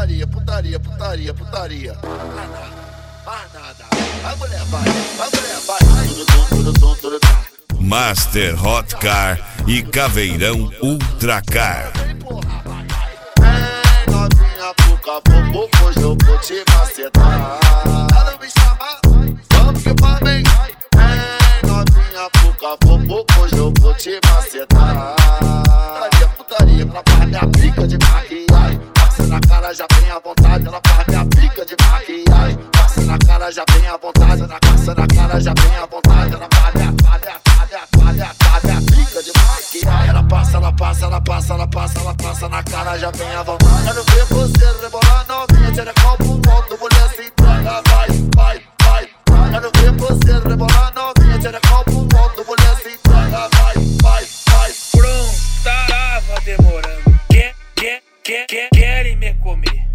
putaria, putaria, putaria, putaria. Mais nada. Vai mulher, vai, tudo. Master Hot Car e Caveirão Ultra Car. Novinha pro caboclo, hoje eu vou te macetar. Ela me chama, vamos que pra mim. Novinha pro caboclo, hoje eu vou te macetar. Putaria, putaria, ela faz minha pica de maquiagem. Passa na cara, já vem à vontade, ela faz minha pica de maquiagem. Passa na cara, já vem à vontade, na caça na cara, já vem à vontade, ela faz minha pica de maquiagem. Ela passa na cara, já vem à vontade. Quero ver você rebolar novinha, tira copo, ponto, mulher se entrega, vai. Quero ver você rebolar novinha, tira copo, ponto, mulher se entrega, vai. Pronto, tava demorando. Querem me comer,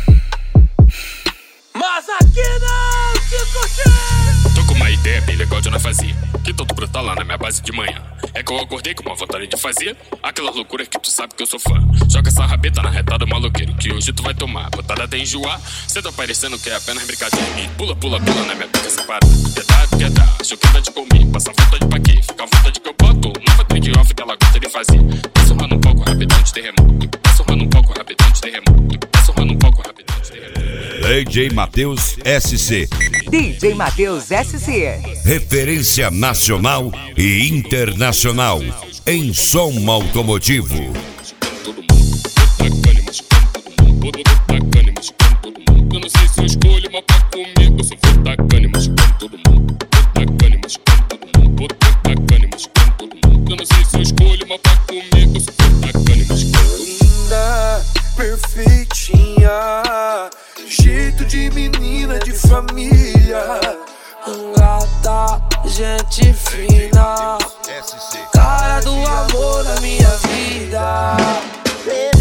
mas aqui não te curti. Tô com uma ideia bem legal de não fazer, que todo brotar lá na minha base de manhã. É que eu acordei com uma vontade de fazer aquela loucura que tu sabe que eu sou fã. Joga essa rabeta na reta do maloqueiro, que hoje tu vai tomar botada até enjoar. Cê tá parecendo que é apenas brincadeira. E pula na minha pica separada. Quer dar, acho que dá de comer. Passa a vontade pra quê? Fica a vontade que eu boto. Nova trick off que ela gosta de fazer. Tá surrando um pouco rapidão de terremoto. Tá surrando um pouco rapidão de terremoto. Tá surrando um pouco rapidão de terremoto. DJ Matheus SC. DJ Matheus SC. Referência nacional e internacional em som automotivo. Todo mundo, bacana, machucando todo mundo. Eu não sei se eu escolho uma pra comigo. Eu sou bacana, machucando todo mundo. Bacana, machucando todo mundo. Bacana, machucando todo mundo. Eu não sei se eu escolho uma pra comigo. Eu sou bacana, machucando todo mundo. Linda, perfeitinha, jeito de menina de família. Gata, gente fina, cara do amor da minha vida.